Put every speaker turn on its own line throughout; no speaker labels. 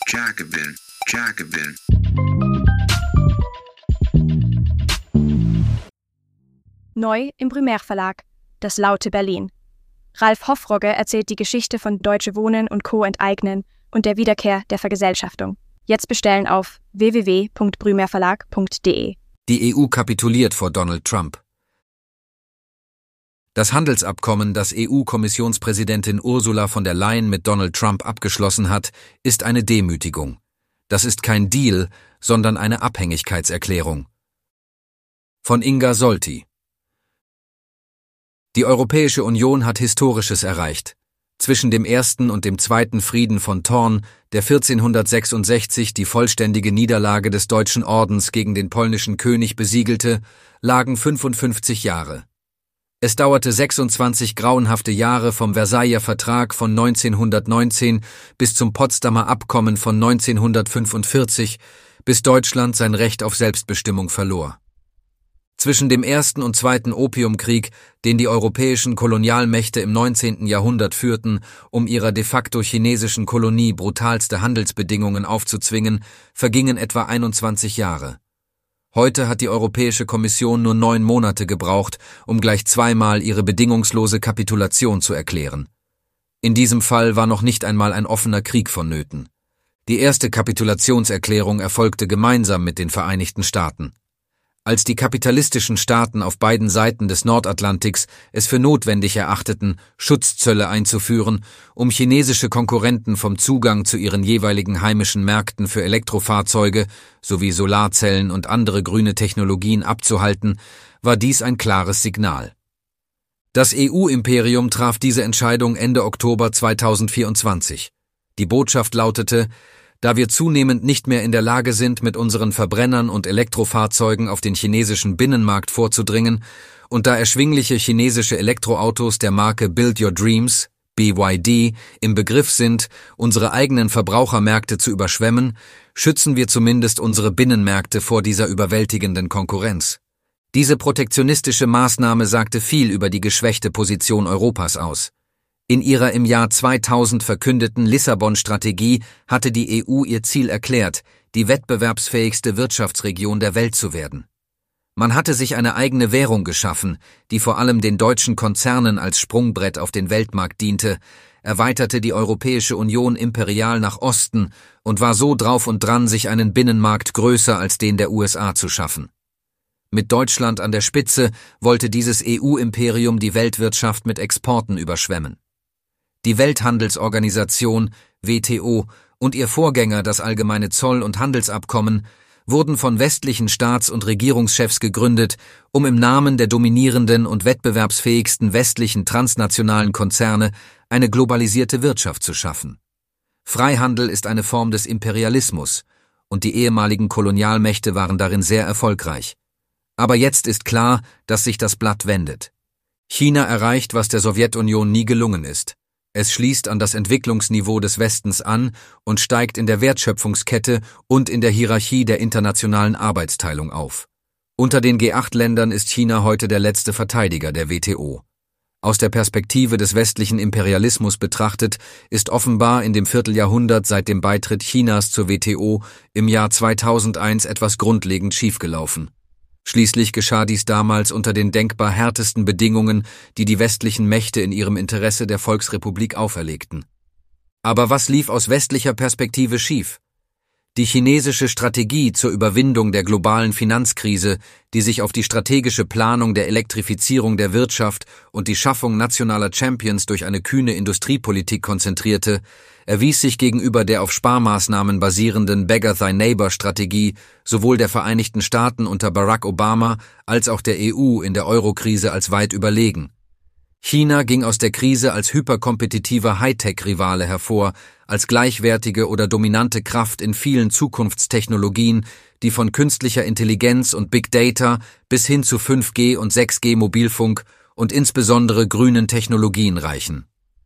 Jacobin, Jacobin.
Neu im Primärverlag, das laute Berlin. Ralf Hoffrogge erzählt die Geschichte von Deutsche Wohnen und Co. enteignen und der Wiederkehr der Vergesellschaftung. Jetzt bestellen auf www.brümerverlag.de.
Die EU kapituliert vor Donald Trump. Das Handelsabkommen, das EU-Kommissionspräsidentin Ursula von der Leyen mit Donald Trump abgeschlossen hat, ist eine Demütigung. Das ist kein Deal, sondern eine Abhängigkeitserklärung. Von Inga Solti. Die Europäische Union hat Historisches erreicht. Zwischen dem ersten und dem zweiten Frieden von Thorn, der 1466 die vollständige Niederlage des Deutschen Ordens gegen den polnischen König besiegelte, lagen 55 Jahre. Es dauerte 26 grauenhafte Jahre vom Versailler Vertrag von 1919 bis zum Potsdamer Abkommen von 1945, bis Deutschland sein Recht auf Selbstbestimmung verlor. Zwischen dem Ersten und Zweiten Opiumkrieg, den die europäischen Kolonialmächte im 19. Jahrhundert führten, um ihrer de facto chinesischen Kolonie brutalste Handelsbedingungen aufzuzwingen, vergingen etwa 21 Jahre. Heute hat die Europäische Kommission nur 9 Monate gebraucht, um gleich zweimal ihre bedingungslose Kapitulation zu erklären. In diesem Fall war noch nicht einmal ein offener Krieg vonnöten. Die erste Kapitulationserklärung erfolgte gemeinsam mit den Vereinigten Staaten. Als die kapitalistischen Staaten auf beiden Seiten des Nordatlantiks es für notwendig erachteten, Schutzzölle einzuführen, um chinesische Konkurrenten vom Zugang zu ihren jeweiligen heimischen Märkten für Elektrofahrzeuge sowie Solarzellen und andere grüne Technologien abzuhalten, war dies ein klares Signal. Das EU-Imperium traf diese Entscheidung Ende Oktober 2024. Die Botschaft lautete: Da wir zunehmend nicht mehr in der Lage sind, mit unseren Verbrennern und Elektrofahrzeugen auf den chinesischen Binnenmarkt vorzudringen und da erschwingliche chinesische Elektroautos der Marke Build Your Dreams, BYD, im Begriff sind, unsere eigenen Verbrauchermärkte zu überschwemmen, schützen wir zumindest unsere Binnenmärkte vor dieser überwältigenden Konkurrenz. Diese protektionistische Maßnahme sagte viel über die geschwächte Position Europas aus. In ihrer im Jahr 2000 verkündeten Lissabon-Strategie hatte die EU ihr Ziel erklärt, die wettbewerbsfähigste Wirtschaftsregion der Welt zu werden. Man hatte sich eine eigene Währung geschaffen, die vor allem den deutschen Konzernen als Sprungbrett auf den Weltmarkt diente, erweiterte die Europäische Union imperial nach Osten und war so drauf und dran, sich einen Binnenmarkt größer als den der USA zu schaffen. Mit Deutschland an der Spitze wollte dieses EU-Imperium die Weltwirtschaft mit Exporten überschwemmen. Die Welthandelsorganisation, WTO, und ihr Vorgänger, das Allgemeine Zoll- und Handelsabkommen, wurden von westlichen Staats- und Regierungschefs gegründet, um im Namen der dominierenden und wettbewerbsfähigsten westlichen transnationalen Konzerne eine globalisierte Wirtschaft zu schaffen. Freihandel ist eine Form des Imperialismus, und die ehemaligen Kolonialmächte waren darin sehr erfolgreich. Aber jetzt ist klar, dass sich das Blatt wendet. China erreicht, was der Sowjetunion nie gelungen ist. Es schließt an das Entwicklungsniveau des Westens an und steigt in der Wertschöpfungskette und in der Hierarchie der internationalen Arbeitsteilung auf. Unter den G8-Ländern ist China heute der letzte Verteidiger der WTO. Aus der Perspektive des westlichen Imperialismus betrachtet, ist offenbar in dem Vierteljahrhundert seit dem Beitritt Chinas zur WTO im Jahr 2001 etwas grundlegend schiefgelaufen. Schließlich geschah dies damals unter den denkbar härtesten Bedingungen, die die westlichen Mächte in ihrem Interesse der Volksrepublik auferlegten. Aber was lief aus westlicher Perspektive schief? Die chinesische Strategie zur Überwindung der globalen Finanzkrise, die sich auf die strategische Planung der Elektrifizierung der Wirtschaft und die Schaffung nationaler Champions durch eine kühne Industriepolitik konzentrierte, erwies sich gegenüber der auf Sparmaßnahmen basierenden Beggar-Thy-Neighbor-Strategie sowohl der Vereinigten Staaten unter Barack Obama als auch der EU in der Euro-Krise als weit überlegen. China ging aus der Krise als hyperkompetitiver Hightech-Rivale hervor, als gleichwertige oder dominante Kraft in vielen Zukunftstechnologien, die von künstlicher Intelligenz und Big Data bis hin zu 5G und 6G Mobilfunk und insbesondere grünen Technologien reichen.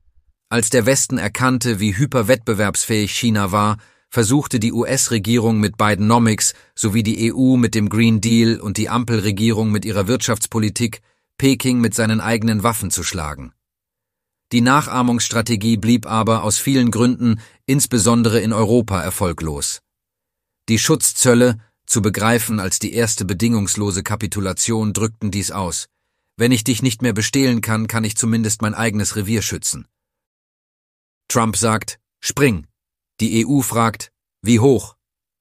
Als der Westen erkannte, wie hyperwettbewerbsfähig China war, versuchte die US-Regierung mit Bidenomics sowie die EU mit dem Green Deal und die Ampelregierung mit ihrer Wirtschaftspolitik Peking mit seinen eigenen Waffen zu schlagen. Die Nachahmungsstrategie blieb aber aus vielen Gründen, insbesondere in Europa, erfolglos. Die Schutzzölle, zu begreifen als die erste bedingungslose Kapitulation, drückten dies aus. Wenn ich dich nicht mehr bestehlen kann, kann ich zumindest mein eigenes Revier schützen. Trump sagt, spring. Die EU fragt, wie hoch?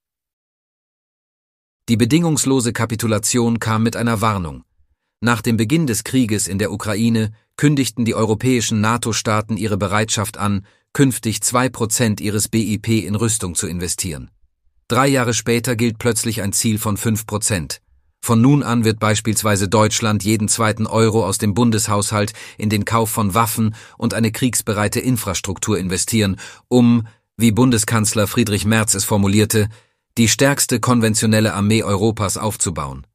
Die bedingungslose Kapitulation kam mit einer Warnung. Nach dem Beginn des Krieges in der Ukraine kündigten die europäischen NATO-Staaten ihre Bereitschaft an, künftig 2% ihres BIP in Rüstung zu investieren. 3 Jahre später gilt plötzlich ein Ziel von 5%. Von nun an wird beispielsweise Deutschland jeden zweiten Euro aus dem Bundeshaushalt in den Kauf von Waffen und eine kriegsbereite Infrastruktur investieren, um, wie Bundeskanzler Friedrich Merz es formulierte, die stärkste konventionelle Armee Europas aufzubauen.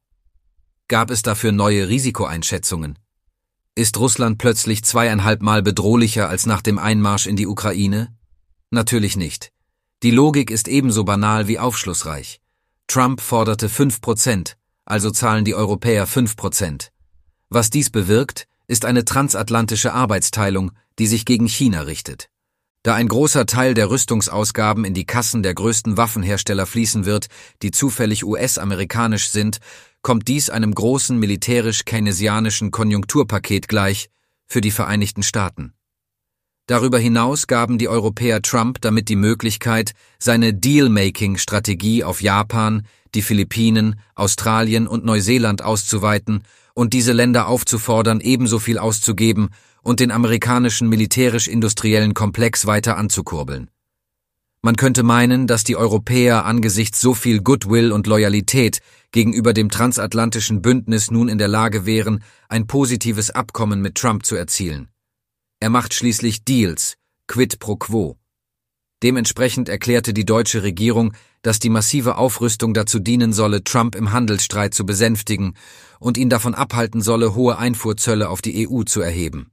Gab es dafür neue Risikoeinschätzungen? Ist Russland plötzlich 2,5 Mal bedrohlicher als nach dem Einmarsch in die Ukraine? Natürlich nicht. Die Logik ist ebenso banal wie aufschlussreich. Trump forderte 5%, also zahlen die Europäer 5%. Was dies bewirkt, ist eine transatlantische Arbeitsteilung, die sich gegen China richtet. Da ein großer Teil der Rüstungsausgaben in die Kassen der größten Waffenhersteller fließen wird, die zufällig US-amerikanisch sind, kommt dies einem großen militärisch-keynesianischen Konjunkturpaket gleich für die Vereinigten Staaten. Darüber hinaus gaben die Europäer Trump damit die Möglichkeit, seine Deal-Making-Strategie auf Japan, die Philippinen, Australien und Neuseeland auszuweiten und diese Länder aufzufordern, ebenso viel auszugeben und den amerikanischen militärisch-industriellen Komplex weiter anzukurbeln. Man könnte meinen, dass die Europäer angesichts so viel Goodwill und Loyalität gegenüber dem transatlantischen Bündnis nun in der Lage wären, ein positives Abkommen mit Trump zu erzielen. Er macht schließlich Deals, quid pro quo. Dementsprechend erklärte die deutsche Regierung, dass die massive Aufrüstung dazu dienen solle, Trump im Handelsstreit zu besänftigen und ihn davon abhalten solle, hohe Einfuhrzölle auf die EU zu erheben.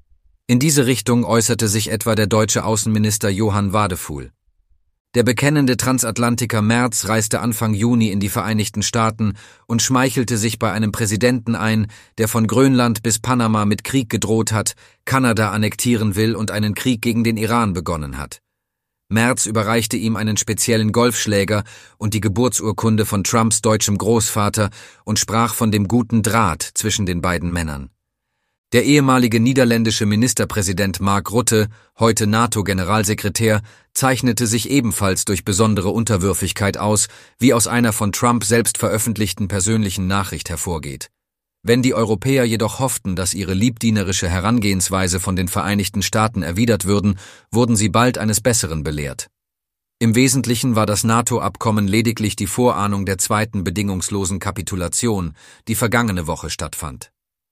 In diese Richtung äußerte sich etwa der deutsche Außenminister Johann Wadefuhl. Der bekennende Transatlantiker Merz reiste Anfang Juni in die Vereinigten Staaten und schmeichelte sich bei einem Präsidenten ein, der von Grönland bis Panama mit Krieg gedroht hat, Kanada annektieren will und einen Krieg gegen den Iran begonnen hat. Merz überreichte ihm einen speziellen Golfschläger und die Geburtsurkunde von Trumps deutschem Großvater und sprach von dem guten Draht zwischen den beiden Männern. Der ehemalige niederländische Ministerpräsident Mark Rutte, heute NATO-Generalsekretär, zeichnete sich ebenfalls durch besondere Unterwürfigkeit aus, wie aus einer von Trump selbst veröffentlichten persönlichen Nachricht hervorgeht. Wenn die Europäer jedoch hofften, dass ihre liebdienerische Herangehensweise von den Vereinigten Staaten erwidert würden, wurden sie bald eines Besseren belehrt. Im Wesentlichen war das NATO-Abkommen lediglich die Vorahnung der zweiten bedingungslosen Kapitulation, die vergangene Woche stattfand.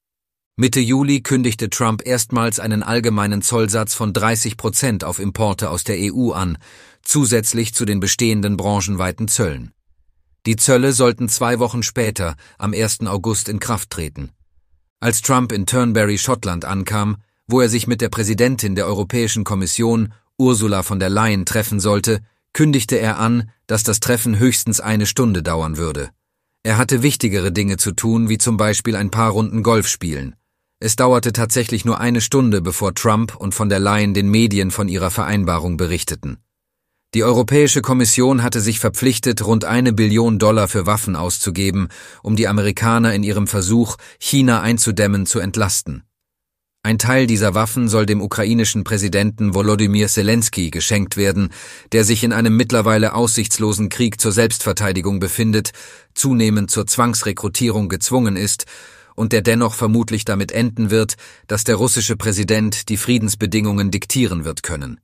Mitte Juli kündigte Trump erstmals einen allgemeinen Zollsatz von 30% auf Importe aus der EU an, zusätzlich zu den bestehenden branchenweiten Zöllen. Die Zölle sollten 2 Wochen später, am 1. August, in Kraft treten. Als Trump in Turnberry, Schottland ankam, wo er sich mit der Präsidentin der Europäischen Kommission, Ursula von der Leyen, treffen sollte, kündigte er an, dass das Treffen höchstens 1 Stunde dauern würde. Er hatte wichtigere Dinge zu tun, wie zum Beispiel ein paar Runden Golf spielen. Es dauerte tatsächlich nur 1 Stunde, bevor Trump und von der Leyen den Medien von ihrer Vereinbarung berichteten. Die Europäische Kommission hatte sich verpflichtet, rund $1 Billion für Waffen auszugeben, um die Amerikaner in ihrem Versuch, China einzudämmen, zu entlasten. Ein Teil dieser Waffen soll dem ukrainischen Präsidenten Volodymyr Zelensky geschenkt werden, der sich in einem mittlerweile aussichtslosen Krieg zur Selbstverteidigung befindet, zunehmend zur Zwangsrekrutierung gezwungen ist und der dennoch vermutlich damit enden wird, dass der russische Präsident die Friedensbedingungen diktieren wird können.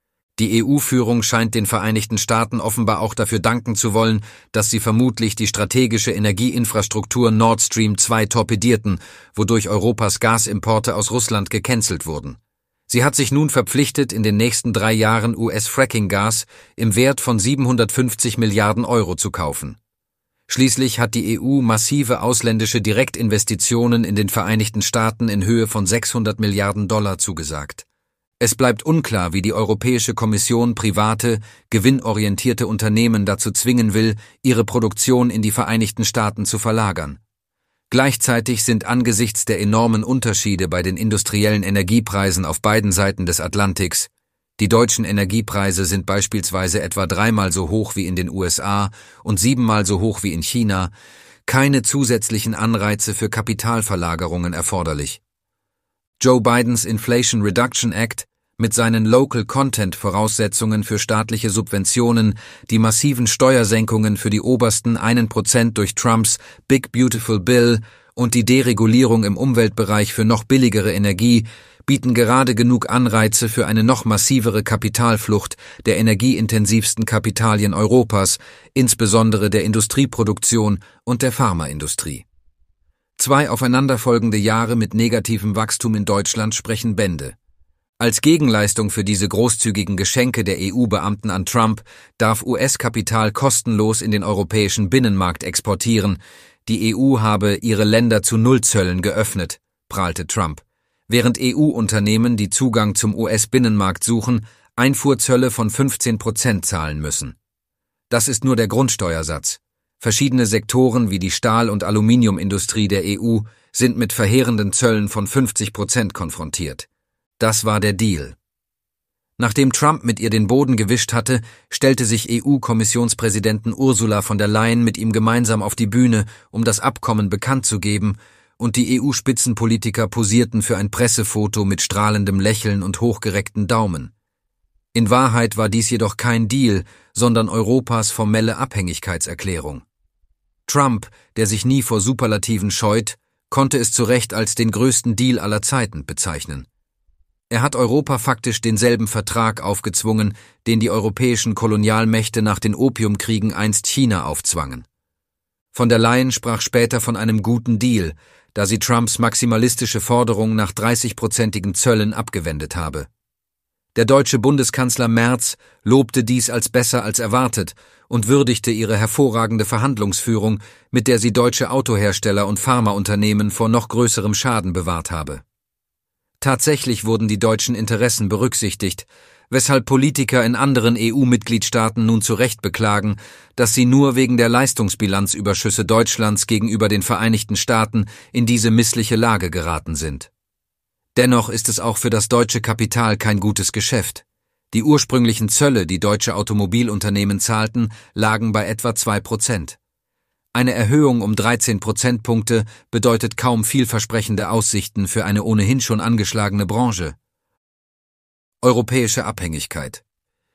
Die EU-Führung scheint den Vereinigten Staaten offenbar auch dafür danken zu wollen, dass sie vermutlich die strategische Energieinfrastruktur Nord Stream 2 torpedierten, wodurch Europas Gasimporte aus Russland gecancelt wurden. Sie hat sich nun verpflichtet, in den nächsten 3 Jahren US-Fracking-Gas im Wert von 750 Milliarden Euro zu kaufen. Schließlich hat die EU massive ausländische Direktinvestitionen in den Vereinigten Staaten in Höhe von $600 Milliarden zugesagt. Es bleibt unklar, wie die Europäische Kommission private, gewinnorientierte Unternehmen dazu zwingen will, ihre Produktion in die Vereinigten Staaten zu verlagern. Gleichzeitig sind angesichts der enormen Unterschiede bei den industriellen Energiepreisen auf beiden Seiten des Atlantiks – die deutschen Energiepreise sind beispielsweise etwa 3-mal so hoch wie in den USA und 7-mal so hoch wie in China – keine zusätzlichen Anreize für Kapitalverlagerungen erforderlich. Joe Bidens Inflation Reduction Act mit seinen Local-Content-Voraussetzungen für staatliche Subventionen, die massiven Steuersenkungen für die obersten 1% durch Trumps Big Beautiful Bill und die Deregulierung im Umweltbereich für noch billigere Energie bieten gerade genug Anreize für eine noch massivere Kapitalflucht der energieintensivsten Kapitalien Europas, insbesondere der Industrieproduktion und der Pharmaindustrie. 2 aufeinanderfolgende Jahre mit negativem Wachstum in Deutschland sprechen Bände. Als Gegenleistung für diese großzügigen Geschenke der EU-Beamten an Trump darf US-Kapital kostenlos in den europäischen Binnenmarkt exportieren. Die EU habe ihre Länder zu Nullzöllen geöffnet, prahlte Trump, während EU-Unternehmen, die Zugang zum US-Binnenmarkt suchen, Einfuhrzölle von 15% zahlen müssen. Das ist nur der Grundsteuersatz. Verschiedene Sektoren wie die Stahl- und Aluminiumindustrie der EU sind mit verheerenden Zöllen von 50% konfrontiert. Das war der Deal. Nachdem Trump mit ihr den Boden gewischt hatte, stellte sich EU-Kommissionspräsidentin Ursula von der Leyen mit ihm gemeinsam auf die Bühne, um das Abkommen bekannt zu geben, und die EU-Spitzenpolitiker posierten für ein Pressefoto mit strahlendem Lächeln und hochgereckten Daumen. In Wahrheit war dies jedoch kein Deal, sondern Europas formelle Abhängigkeitserklärung. Trump, der sich nie vor Superlativen scheut, konnte es zu Recht als den größten Deal aller Zeiten bezeichnen. Er hat Europa faktisch denselben Vertrag aufgezwungen, den die europäischen Kolonialmächte nach den Opiumkriegen einst China aufzwangen. Von der Leyen sprach später von einem guten Deal, da sie Trumps maximalistische Forderung nach 30-prozentigen Zöllen abgewendet habe. Der deutsche Bundeskanzler Merz lobte dies als besser als erwartet und würdigte ihre hervorragende Verhandlungsführung, mit der sie deutsche Autohersteller und Pharmaunternehmen vor noch größerem Schaden bewahrt habe. Tatsächlich wurden die deutschen Interessen berücksichtigt, weshalb Politiker in anderen EU-Mitgliedstaaten nun zu Recht beklagen, dass sie nur wegen der Leistungsbilanzüberschüsse Deutschlands gegenüber den Vereinigten Staaten in diese missliche Lage geraten sind. Dennoch ist es auch für das deutsche Kapital kein gutes Geschäft. Die ursprünglichen Zölle, die deutsche Automobilunternehmen zahlten, lagen bei etwa 2%. Eine Erhöhung um 13 Prozentpunkte bedeutet kaum vielversprechende Aussichten für eine ohnehin schon angeschlagene Branche. Europäische Abhängigkeit.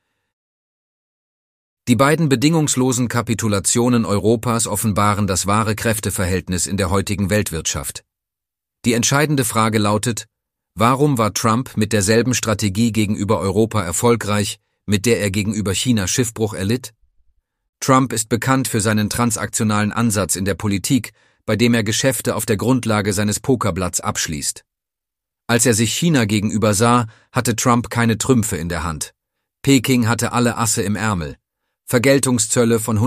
Die beiden bedingungslosen Kapitulationen Europas offenbaren das wahre Kräfteverhältnis in der heutigen Weltwirtschaft. Die entscheidende Frage lautet: Warum war Trump mit derselben Strategie gegenüber Europa erfolgreich, mit der er gegenüber China Schiffbruch erlitt? Trump ist bekannt für seinen transaktionalen Ansatz in der Politik, bei dem er Geschäfte auf der Grundlage seines Pokerblatts abschließt. Als er sich China gegenüber sah, hatte Trump keine Trümpfe in der Hand. Peking hatte alle Asse im Ärmel. Vergeltungszölle von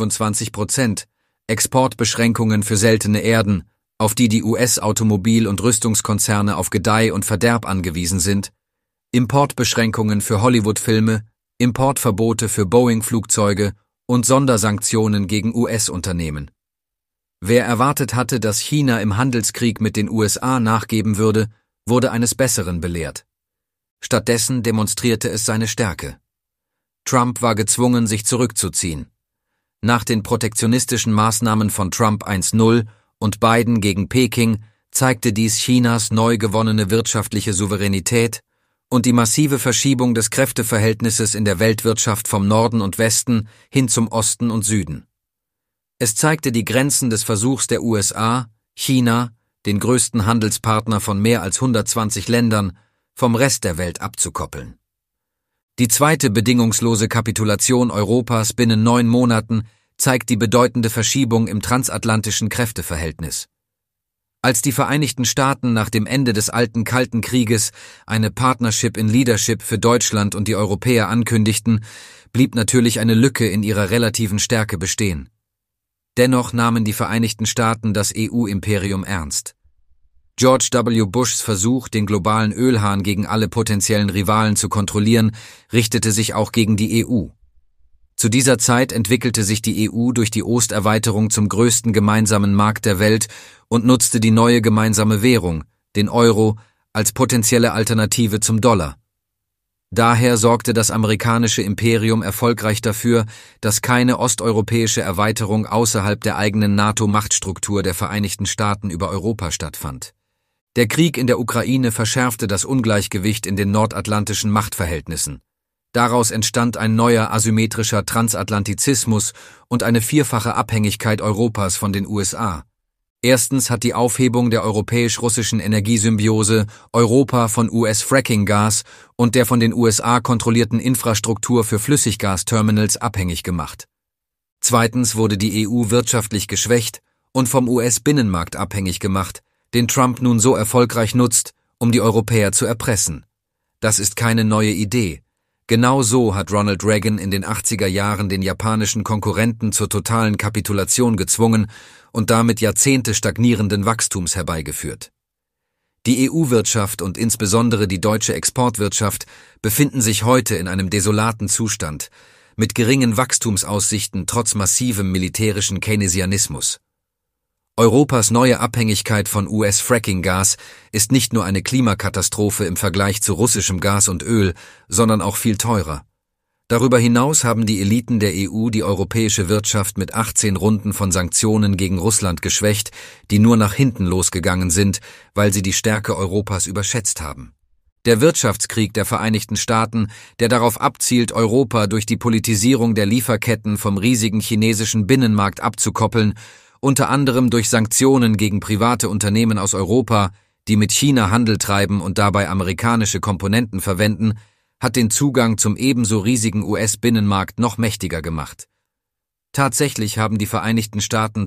125%, Exportbeschränkungen für seltene Erden, auf die die US-Automobil- und Rüstungskonzerne auf Gedeih und Verderb angewiesen sind, Importbeschränkungen für Hollywood-Filme, Importverbote für Boeing-Flugzeuge und Sondersanktionen gegen US-Unternehmen. Wer erwartet hatte, dass China im Handelskrieg mit den USA nachgeben würde, wurde eines Besseren belehrt. Stattdessen demonstrierte es seine Stärke. Trump war gezwungen, sich zurückzuziehen. Nach den protektionistischen Maßnahmen von Trump 1.0 und Biden gegen Peking zeigte dies Chinas neu gewonnene wirtschaftliche Souveränität und die massive Verschiebung des Kräfteverhältnisses in der Weltwirtschaft vom Norden und Westen hin zum Osten und Süden. Es zeigte die Grenzen des Versuchs der USA, China, den größten Handelspartner von mehr als 120 Ländern, vom Rest der Welt abzukoppeln. Die zweite bedingungslose Kapitulation Europas binnen 9 Monaten zeigt die bedeutende Verschiebung im transatlantischen Kräfteverhältnis. Als die Vereinigten Staaten nach dem Ende des alten Kalten Krieges eine Partnership in Leadership für Deutschland und die Europäer ankündigten, blieb natürlich eine Lücke in ihrer relativen Stärke bestehen. Dennoch nahmen die Vereinigten Staaten das EU-Imperium ernst. George W. Bushs Versuch, den globalen Ölhahn gegen alle potenziellen Rivalen zu kontrollieren, richtete sich auch gegen die EU. Zu dieser Zeit entwickelte sich die EU durch die Osterweiterung zum größten gemeinsamen Markt der Welt und nutzte die neue gemeinsame Währung, den Euro, als potenzielle Alternative zum Dollar. Daher sorgte das amerikanische Imperium erfolgreich dafür, dass keine osteuropäische Erweiterung außerhalb der eigenen NATO-Machtstruktur der Vereinigten Staaten über Europa stattfand. Der Krieg in der Ukraine verschärfte das Ungleichgewicht in den nordatlantischen Machtverhältnissen. Daraus entstand ein neuer asymmetrischer Transatlantizismus und eine vierfache Abhängigkeit Europas von den USA. Erstens hat die Aufhebung der europäisch-russischen Energiesymbiose Europa von US-Fracking-Gas und der von den USA kontrollierten Infrastruktur für Flüssiggasterminals abhängig gemacht. Zweitens wurde die EU wirtschaftlich geschwächt und vom US-Binnenmarkt abhängig gemacht, den Trump nun so erfolgreich nutzt, um die Europäer zu erpressen. Das ist keine neue Idee. Genau so hat Ronald Reagan in den 80er Jahren den japanischen Konkurrenten zur totalen Kapitulation gezwungen und damit Jahrzehnte stagnierenden Wachstums herbeigeführt. Die EU-Wirtschaft und insbesondere die deutsche Exportwirtschaft befinden sich heute in einem desolaten Zustand, mit geringen Wachstumsaussichten trotz massivem militärischen Keynesianismus. Europas neue Abhängigkeit von US-Fracking-Gas ist nicht nur eine Klimakatastrophe im Vergleich zu russischem Gas und Öl, sondern auch viel teurer. Darüber hinaus haben die Eliten der EU die europäische Wirtschaft mit 18 Runden von Sanktionen gegen Russland geschwächt, die nur nach hinten losgegangen sind, weil sie die Stärke Europas überschätzt haben. Der Wirtschaftskrieg der Vereinigten Staaten, der darauf abzielt, Europa durch die Politisierung der Lieferketten vom riesigen chinesischen Binnenmarkt abzukoppeln, unter anderem durch Sanktionen gegen private Unternehmen aus Europa, die mit China Handel treiben und dabei amerikanische Komponenten verwenden, hat den Zugang zum ebenso riesigen US-Binnenmarkt noch mächtiger gemacht. Tatsächlich haben die Vereinigten Staaten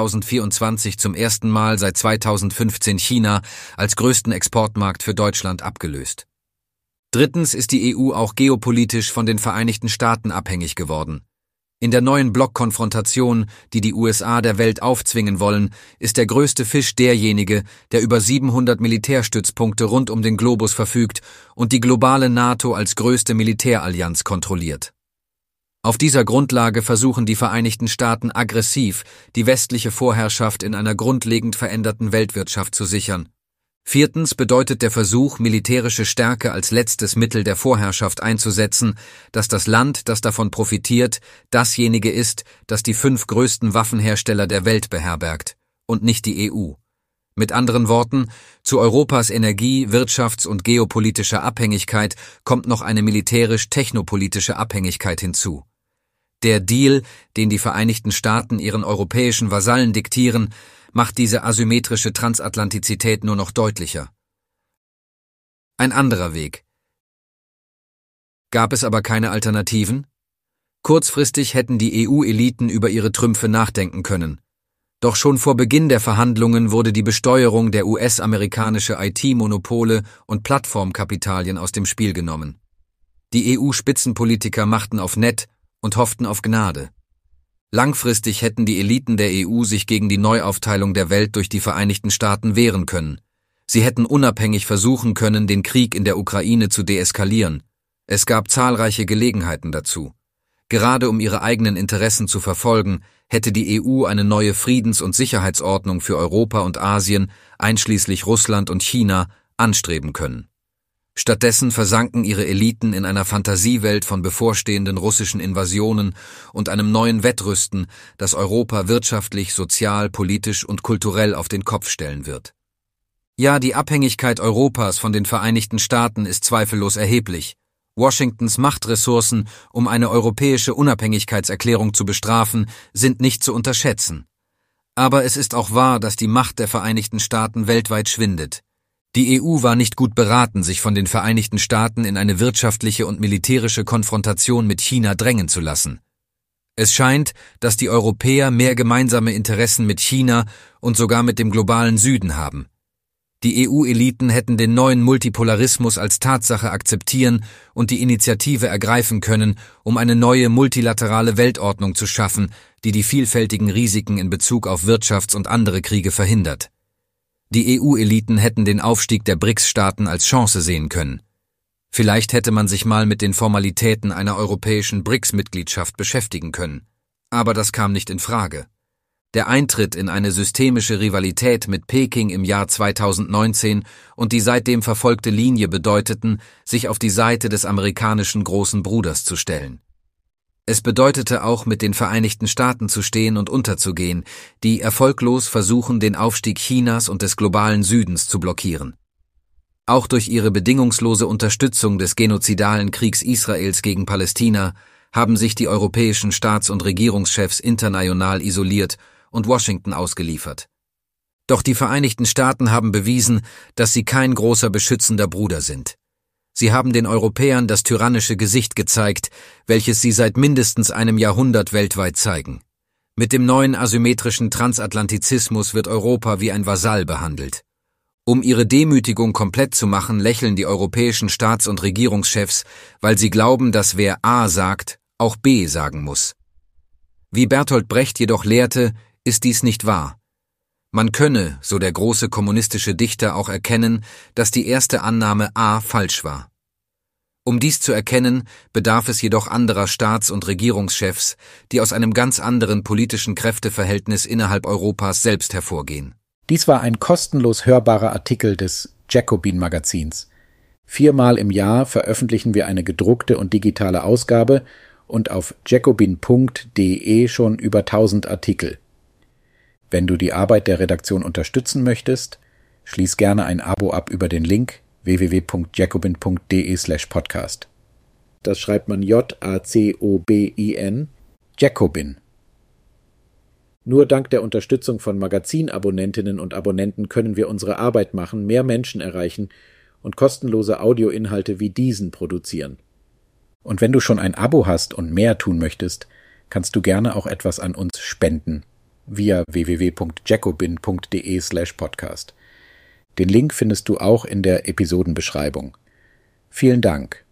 2024 zum ersten Mal seit 2015 China als größten Exportmarkt für Deutschland abgelöst. Drittens ist die EU auch geopolitisch von den Vereinigten Staaten abhängig geworden. In der neuen Blockkonfrontation, die die USA der Welt aufzwingen wollen, ist der größte Fisch derjenige, der über 700 Militärstützpunkte rund um den Globus verfügt und die globale NATO als größte Militärallianz kontrolliert. Auf dieser Grundlage versuchen die Vereinigten Staaten aggressiv, die westliche Vorherrschaft in einer grundlegend veränderten Weltwirtschaft zu sichern. Viertens bedeutet der Versuch, militärische Stärke als letztes Mittel der Vorherrschaft einzusetzen, dass das Land, das davon profitiert, dasjenige ist, das die 5 größten Waffenhersteller der Welt beherbergt, und nicht die EU. Mit anderen Worten, zu Europas Energie-, Wirtschafts- und geopolitischer Abhängigkeit kommt noch eine militärisch-technopolitische Abhängigkeit hinzu. Der Deal, den die Vereinigten Staaten ihren europäischen Vasallen diktieren, macht diese asymmetrische Transatlantizität nur noch deutlicher. Ein anderer Weg. Gab es aber keine Alternativen? Kurzfristig hätten die EU-Eliten über ihre Trümpfe nachdenken können. Doch schon vor Beginn der Verhandlungen wurde die Besteuerung der US-amerikanische IT-Monopole und Plattformkapitalien aus dem Spiel genommen. Die EU-Spitzenpolitiker machten auf nett und hofften auf Gnade. Langfristig hätten die Eliten der EU sich gegen die Neuaufteilung der Welt durch die Vereinigten Staaten wehren können. Sie hätten unabhängig versuchen können, den Krieg in der Ukraine zu deeskalieren. Es gab zahlreiche Gelegenheiten dazu. Gerade um ihre eigenen Interessen zu verfolgen, hätte die EU eine neue Friedens- und Sicherheitsordnung für Europa und Asien, einschließlich Russland und China, anstreben können. Stattdessen versanken ihre Eliten in einer Fantasiewelt von bevorstehenden russischen Invasionen und einem neuen Wettrüsten, das Europa wirtschaftlich, sozial, politisch und kulturell auf den Kopf stellen wird. Ja, die Abhängigkeit Europas von den Vereinigten Staaten ist zweifellos erheblich. Washingtons Machtressourcen, um eine europäische Unabhängigkeitserklärung zu bestrafen, sind nicht zu unterschätzen. Aber es ist auch wahr, dass die Macht der Vereinigten Staaten weltweit schwindet. Die EU war nicht gut beraten, sich von den Vereinigten Staaten in eine wirtschaftliche und militärische Konfrontation mit China drängen zu lassen. Es scheint, dass die Europäer mehr gemeinsame Interessen mit China und sogar mit dem globalen Süden haben. Die EU-Eliten hätten den neuen Multipolarismus als Tatsache akzeptieren und die Initiative ergreifen können, um eine neue multilaterale Weltordnung zu schaffen, die die vielfältigen Risiken in Bezug auf Wirtschafts- und andere Kriege verhindert. Die EU-Eliten hätten den Aufstieg der BRICS-Staaten als Chance sehen können. Vielleicht hätte man sich mal mit den Formalitäten einer europäischen BRICS-Mitgliedschaft beschäftigen können. Aber das kam nicht in Frage. Der Eintritt in eine systemische Rivalität mit Peking im Jahr 2019 und die seitdem verfolgte Linie bedeuteten, sich auf die Seite des amerikanischen großen Bruders zu stellen. Es bedeutete auch, mit den Vereinigten Staaten zu stehen und unterzugehen, die erfolglos versuchen, den Aufstieg Chinas und des globalen Südens zu blockieren. Auch durch ihre bedingungslose Unterstützung des genozidalen Kriegs Israels gegen Palästina haben sich die europäischen Staats- und Regierungschefs international isoliert und Washington ausgeliefert. Doch die Vereinigten Staaten haben bewiesen, dass sie kein großer beschützender Bruder sind. Sie haben den Europäern das tyrannische Gesicht gezeigt, welches sie seit mindestens einem Jahrhundert weltweit zeigen. Mit dem neuen asymmetrischen Transatlantizismus wird Europa wie ein Vasall behandelt. Um ihre Demütigung komplett zu machen, lächeln die europäischen Staats- und Regierungschefs, weil sie glauben, dass wer A sagt, auch B sagen muss. Wie Bertolt Brecht jedoch lehrte, ist dies nicht wahr. Man könne, so der große kommunistische Dichter, auch erkennen, dass die erste Annahme A falsch war. Um dies zu erkennen, bedarf es jedoch anderer Staats- und Regierungschefs, die aus einem ganz anderen politischen Kräfteverhältnis innerhalb Europas selbst hervorgehen.
Dies war ein kostenlos hörbarer Artikel des Jacobin-Magazins. 4-mal im Jahr veröffentlichen wir eine gedruckte und digitale Ausgabe und auf jacobin.de schon über 1000 Artikel. Wenn du die Arbeit der Redaktion unterstützen möchtest, schließ gerne ein Abo ab über den Link www.jacobin.de/podcast. Das schreibt man Jacobin, Jacobin. Nur dank der Unterstützung von Magazinabonnentinnen und Abonnenten können wir unsere Arbeit machen, mehr Menschen erreichen und kostenlose Audioinhalte wie diesen produzieren. Und wenn du schon ein Abo hast und mehr tun möchtest, kannst du gerne auch etwas an uns spenden via www.jacobin.de/podcast. Den Link findest du auch in der Episodenbeschreibung. Vielen Dank.